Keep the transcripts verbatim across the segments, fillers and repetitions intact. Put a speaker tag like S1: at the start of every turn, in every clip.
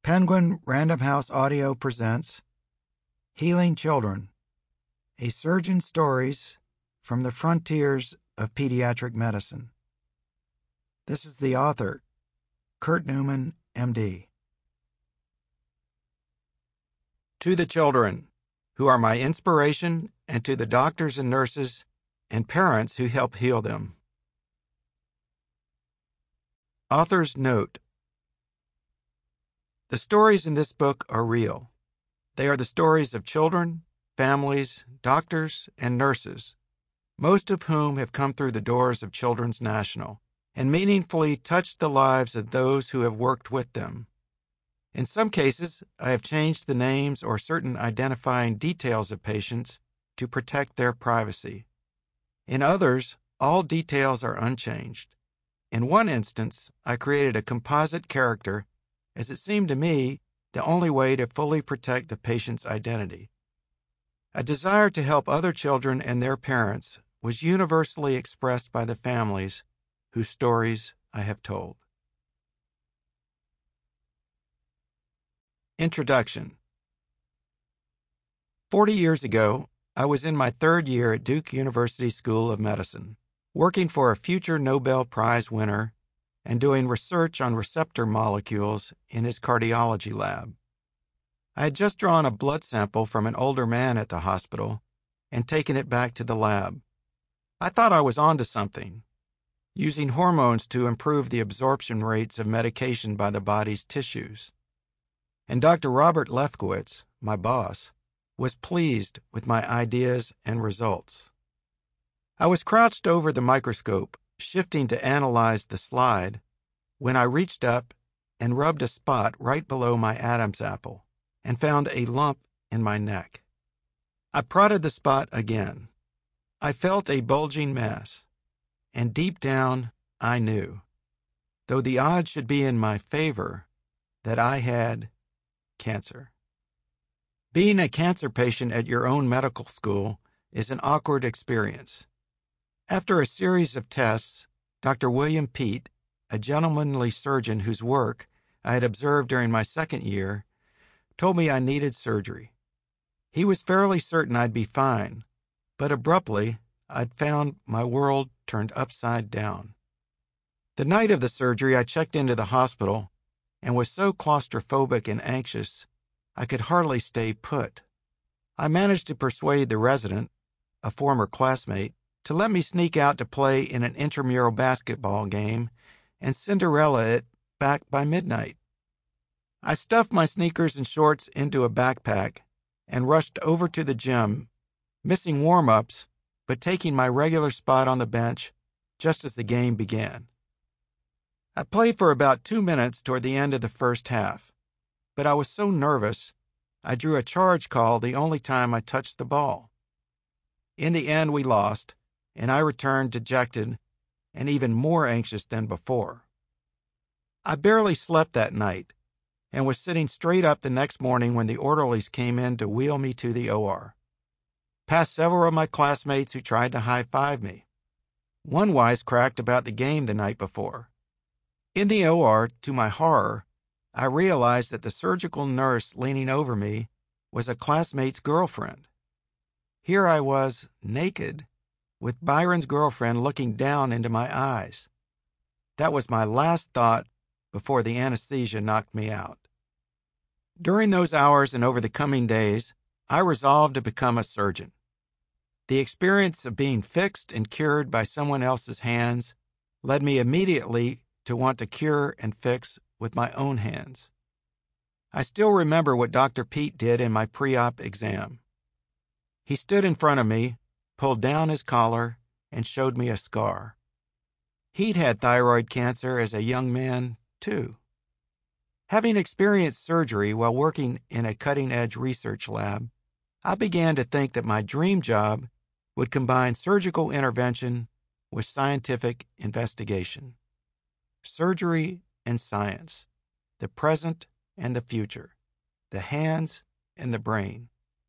S1: Penguin Random House Audio presents Healing Children, a Surgeon's Stories from the Frontiers of Pediatric Medicine. This is the author, Kurt Newman, M D. To the children, who are my inspiration, and to the doctors and nurses and parents who help heal them. Author's note: the stories in this book are real. They are the stories of children, families, doctors, and nurses, most of whom have come through the doors of Children's National and meaningfully touched the lives of those who have worked with them. In some cases, I have changed the names or certain identifying details of patients to protect their privacy. In others, all details are unchanged. In one instance, I created a composite character as it seemed to me the only way to fully protect the patient's identity. A desire to help other children and their parents was universally expressed by the families whose stories I have told. Introduction. Forty years ago, I was in my third year at Duke University School of Medicine, working for a future Nobel Prize winner and doing research on receptor molecules in his cardiology lab. I had just drawn a blood sample from an older man at the hospital and taken it back to the lab. I thought I was onto something, using hormones to improve the absorption rates of medication by the body's tissues. And Doctor Robert Lefkowitz, my boss, was pleased with my ideas and results. I was crouched over the microscope, shifting to analyze the slide, when I reached up and rubbed a spot right below my Adam's apple and found a lump in my neck. I prodded the spot again. I felt a bulging mass, and deep down I knew, though the odds should be in my favor, that I had cancer. Being a cancer patient at your own medical school is an awkward experience. After a series of tests, Doctor William Peet, a gentlemanly surgeon whose work I had observed during my second year, told me I needed surgery. He was fairly certain I'd be fine, but abruptly I'd found my world turned upside down. The night of the surgery, I checked into the hospital and was so claustrophobic and anxious I could hardly stay put. I managed to persuade the resident, a former classmate, to let me sneak out to play in an intramural basketball game and Cinderella it back by midnight. I stuffed my sneakers and shorts into a backpack and rushed over to the gym, missing warm-ups, but taking my regular spot on the bench just as the game began. I played for about two minutes toward the end of the first half, but I was so nervous I drew a charge call the only time I touched the ball. In the end, we lost, and I returned dejected and even more anxious than before. I barely slept that night and was sitting straight up the next morning when the orderlies came in to wheel me to the O R. Past several of my classmates who tried to high-five me. One wisecracked about the game the night before. In the O R, to my horror, I realized that the surgical nurse leaning over me was a classmate's girlfriend. Here I was, naked, with Byron's girlfriend looking down into my eyes. That was my last thought before the anesthesia knocked me out. During those hours and over the coming days, I resolved to become a surgeon. The experience of being fixed and cured by someone else's hands led me immediately to want to cure and fix with my own hands. I still remember what Doctor Peet did in my pre-op exam. He stood in front of me, pulled down his collar, and showed me a scar. He'd had thyroid cancer as a young man, too. Having experienced surgery while working in a cutting-edge research lab, I began to think that my dream job would combine surgical intervention with scientific investigation. Surgery and science, the present and the future, the hands and the brain.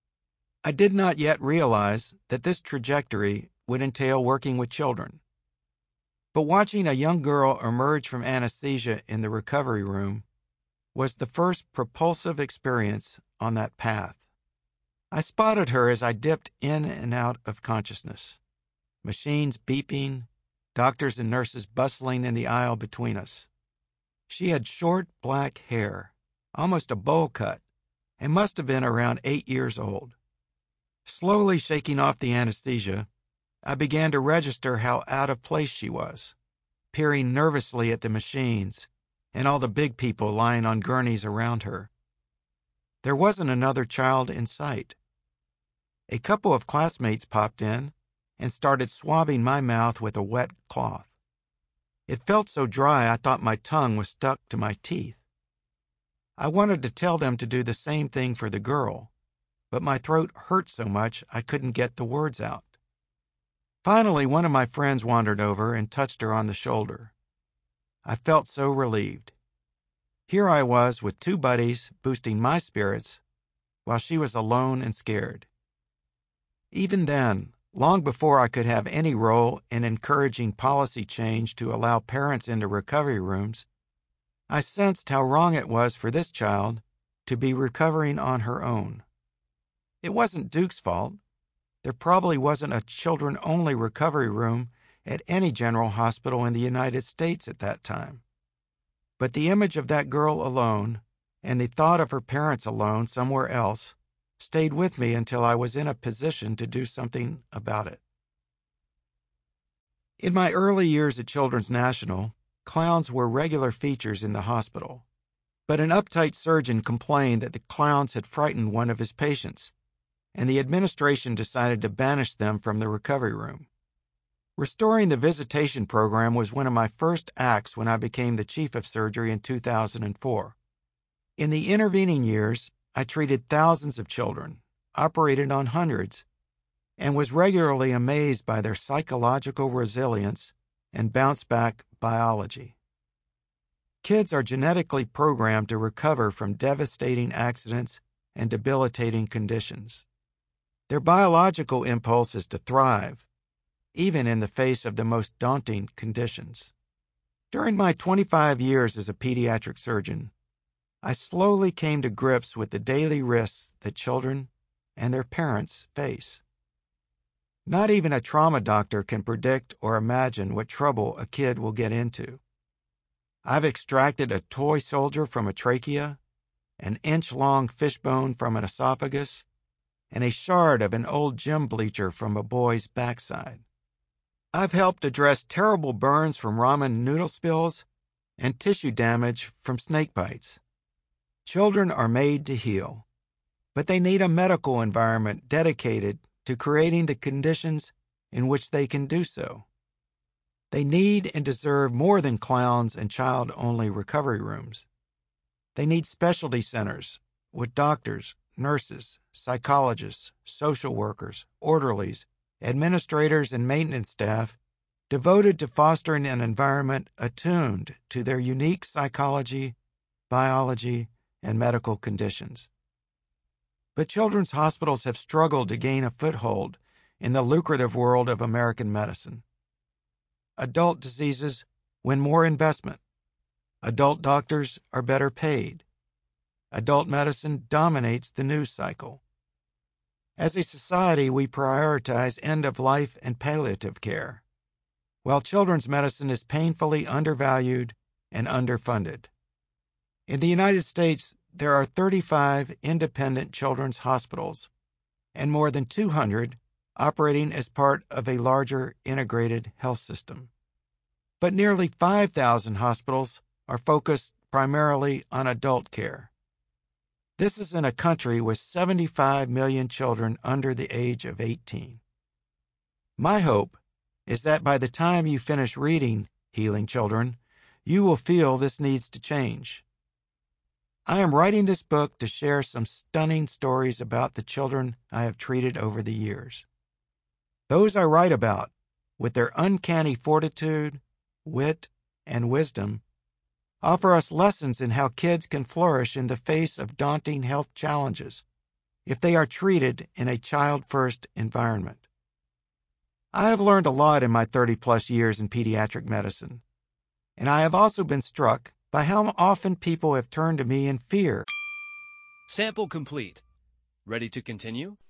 S1: I did not yet realize that this trajectory would entail working with children. But watching a young girl emerge from anesthesia in the recovery room was the first propulsive experience on that path. I spotted her as I dipped in and out of consciousness. Machines beeping, doctors and nurses bustling in the aisle between us. She had short black hair, almost a bowl cut, and must have been around eight years old. Slowly shaking off the anesthesia, I began to register how out of place she was, peering nervously at the machines and all the big people lying on gurneys around her. There wasn't another child in sight. A couple of classmates popped in and started swabbing my mouth with a wet cloth. It felt so dry I thought my tongue was stuck to my teeth. I wanted to tell them to do the same thing for the girl, but my throat hurt so much I couldn't get the words out. Finally, one of my friends wandered over and touched her on the shoulder. I felt so relieved. Here I was with two buddies boosting my spirits while she was alone and scared. Even then, long before I could have any role in encouraging policy change to allow parents into recovery rooms, I sensed how wrong it was for this child to be recovering on her own. It wasn't Duke's fault. There probably wasn't a children-only recovery room at any general hospital in the United States at that time. But the image of that girl alone, and the thought of her parents alone somewhere else, stayed with me until I was in a position to do something about it. In my early years at Children's National, clowns were regular features in the hospital. But an uptight surgeon complained that the clowns had frightened one of his patients, and the administration decided to banish them from the recovery room. Restoring the visitation program was one of my first acts when I became the chief of surgery in two thousand four. In the intervening years, I treated thousands of children, operated on hundreds, and was regularly amazed by their psychological resilience and bounce-back biology. Kids are genetically programmed to recover from devastating accidents and debilitating conditions. Their biological impulse is to thrive, even in the face of the most daunting conditions. During my twenty-five years as a pediatric surgeon, I slowly came to grips with the daily risks that children and their parents face. Not even a trauma doctor can predict or imagine what trouble a kid will get into. I've extracted a toy soldier from a trachea, an inch-long fishbone from an esophagus, and a shard of an old gym bleacher from a boy's backside. I've helped address terrible burns from ramen noodle spills and tissue damage from snake bites. Children are made to heal, but they need a medical environment dedicated to creating the conditions in which they can do so. They need and deserve more than clowns and child-only recovery rooms. They need specialty centers with doctors, nurses, psychologists, social workers, orderlies, administrators, and maintenance staff devoted to fostering an environment attuned to their unique psychology, biology, and medical conditions. But children's hospitals have struggled to gain a foothold in the lucrative world of American medicine. Adult diseases win more investment. Adult doctors are better paid. Adult medicine dominates the news cycle. As a society, we prioritize end-of-life and palliative care, while children's medicine is painfully undervalued and underfunded. In the United States, there are thirty-five independent children's hospitals and more than two hundred operating as part of a larger integrated health system. But nearly five thousand hospitals are focused primarily on adult care. This is in a country with seventy-five million children under the age of eighteen. My hope is that by the time you finish reading Healing Children, you will feel this needs to change. I am writing this book to share some stunning stories about the children I have treated over the years. Those I write about, with their uncanny fortitude, wit, and wisdom, offer us lessons in how kids can flourish in the face of daunting health challenges if they are treated in a child-first environment. I have learned a lot in my thirty-plus years in pediatric medicine, and I have also been struck by how often people have turned to me in fear.
S2: Sample complete. Ready to continue?